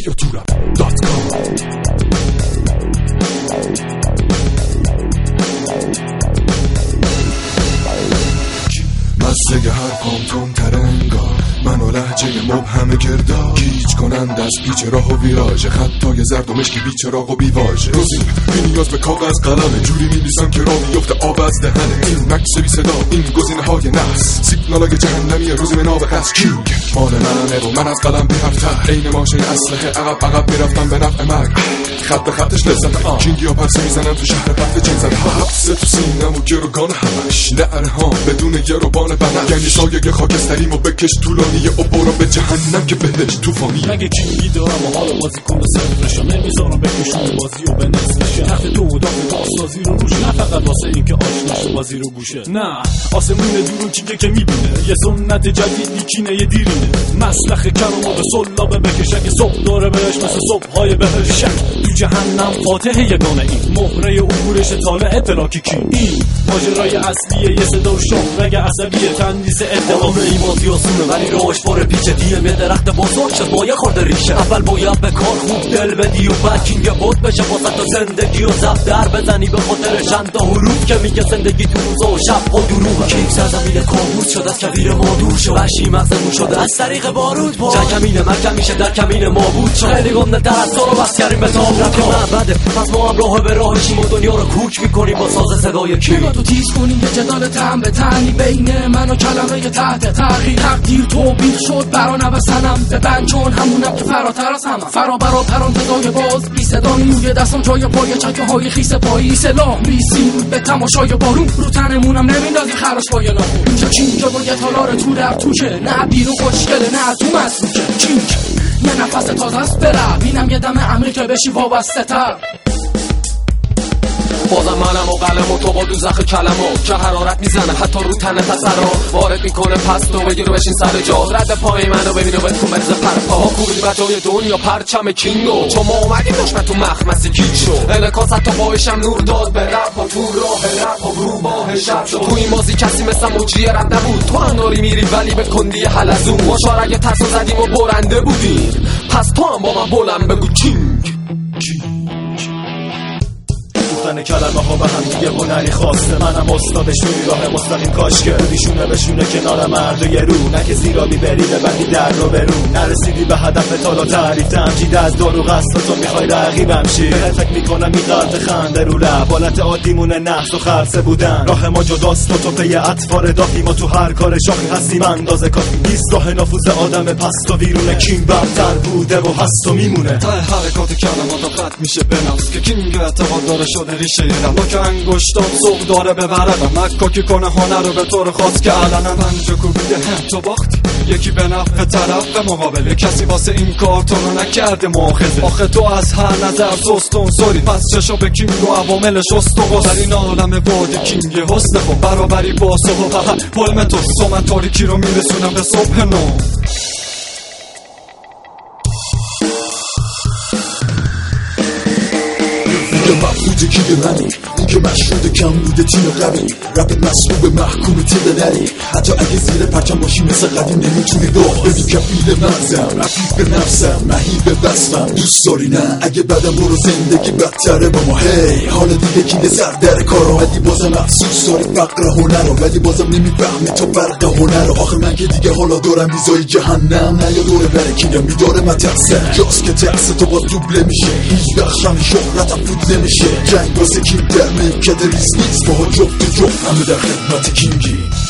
بیا تو rap.com. مزه هر پام تر انگار من و لحجه مبهم کردار گیج کنند از پیچ راه و ویراژ خطای زرد و مشکی بیچراغ و بیواژه روزی بی نیاز به کاغذ قلمه جوری می‌نویسم که راه بیفته آب از دهنه این مکس بی صدا این گزینه‌های نحس سیگنالای جهنمی روزی به ناب خس کینگ مال منه و من از قلم بی هفته عین ماشه اسلحه عقب میرفتم به نفع مرگ خط به خطش لذت کینگی ها پرسه میزنم تو شهر قتل چین زده حبسه تو سینم و گروگان همش نعره ها بدون گروبان بنش یعنی سایه خاکستریم و بکش طولانیه و برو به جهنم که بهش توفانیه مگه کینگی دارم و حالا بازی کن و صفرشو نمیذارم بکشون بازی و به نصفشه تخت دو و داخل سازی رو روش نه فقط واسه این که آشناش بازی رو گوشه نه آسمون دورو کیگه که میبینه یه سنت جدیدی کینه یه دیرینه مسلخ کرم و به سلابه بکشه که صبح داره بهش مثل صبحهای بهش تو جهنم فاتح یگانه این مهره عبورش طالع اطلاکی کی این ماجرای اصلیه یه صدا و شهرگ عصبی تندیس ادعا به این بازی آسونه ولی راهش پر پیچه دیم یه درخت بزرگ شد با یه خورده ریشه اول باید به کار خوب دل بدی و بعد کینگ بود بشه واسه تا زندگی و زب در بزنی به خاطر چند تا حروف که میگه زندگی تو روزا و شب و دروغ کینگ سرزمین کابوس شد از کویر ما دور شد وحشی مغزمون شده از طریق بارود با جنگ کمینه مرکم میشه در کمین ما بود خیلی گنده تر از تو رو بس کردیم به تاب رفت بده پس ما هم راه به راهشیم و دنیا رو کوک میکنیم با ساز صدای کی نگاه تو تیز کنیم یه جدال تن به تنی بین من و کلمه تحت تغییر تقدیر توبیخ شد برا نوسنم به بنچون همونم که فراتر از همم فرا برا پرانتزای باز بی صدا میوی دستم جای پای چکه های خیس پایی سلاح بیسیم به تماشای بارون رو تنمونم نمیندازی خرش پای ناخون اینجا چینجا با یه تالار تو در توشه نه بیرون خوشگله نه تو مسلوکه چینج یه نفس تازه است برم اینم یه دم عمیق که بشی وابسته تر بازم منم و قلم و تو با دوزخ کلمو که حرارت میزنه حتی رو تن پسرا وارد میکنه پس تو بگیر و بشین سر جا رد پای منو ببین و بتون بریزه پرپاها کوبیدی بجای دنیا پرچم کینگو چون ما اومدیم دشمن تو مخمس گیج شو انعکاس حتی باهشم نور داد به رپ و تو راه رپ و رو باه شب شد تو این بازی کسی مثل موجی رپ نبود تو هم داری میری ولی به کندی حلزون ما شارگ ترسو زدیم و برنده بودیم پس تو هم با من بلند بگو کینگ گفتن کلمه ها به هم دیگه هنری خواسته منم استادشونی راه مستقیم کاش که بودیشونه بشونه کنار مرد و یه رو نه که زیرا بیبری ببندی در رو برو نرسیدی به هدف تالا تعریف تمجید از دارو قصد تو میخوای رقیبم شی بهت فکر میکنم این قلط خنده رو لب حالت عادیمونه نحس و خلصه بودن راه ما جداست تو پی اطفار دافی ما تو هر کار شاخی هستیم اندازه کافی نیست راه نفوذ آدم پست و ویرونه کینگ برتر بوده و هست و میمونه تا حرکات کلمات قطع میشه به نفس که کینگ اعتقاد داره شده ریشه رم با که انگشتام سوق داره ببره و مکاکی کنه هنر رو به طور خاص که علنا پنجا کوبیده هم تو باختی یکی به نفع طرف به مقابل کسی واسه این کار تو رو نکرده مؤاخذه آخه تو از هر نظر سستون سوری پس چشا به کینگ و عواملش استقاس در این عالم وادی کینگ حسن با برابری با صبح و پلم تو من تاریکی رو میرسونم به صبح نو مفروض کی به منی این که مشهود کم بوده تیم قوی رپ مسلوب محکوم تیده نری حتی اگه زیر پرچم باشی مثل قدیم نمیتونی دار ببین کفیل مغزم رفیق به نفسم مهیب به بسمم دوست داری نه اگه بدم برو زندگی بدتره با ما هی حالا دیگه کینه سر در کار ولی بازم افسوس داری فقر هنر رو ولی بازم نمیفهمی تو برق هنر رو آخه من که دیگه حالا دارم ویزای جهنم نه یا دوره بره کینم میداره من ترسم جاست که ترس تو باز دوبله میشه هیچ بخشم شهرتم فود نمیشه جنگ واسه کینگ در میکده ریز نیست باها جفت همه در خدمت کینگی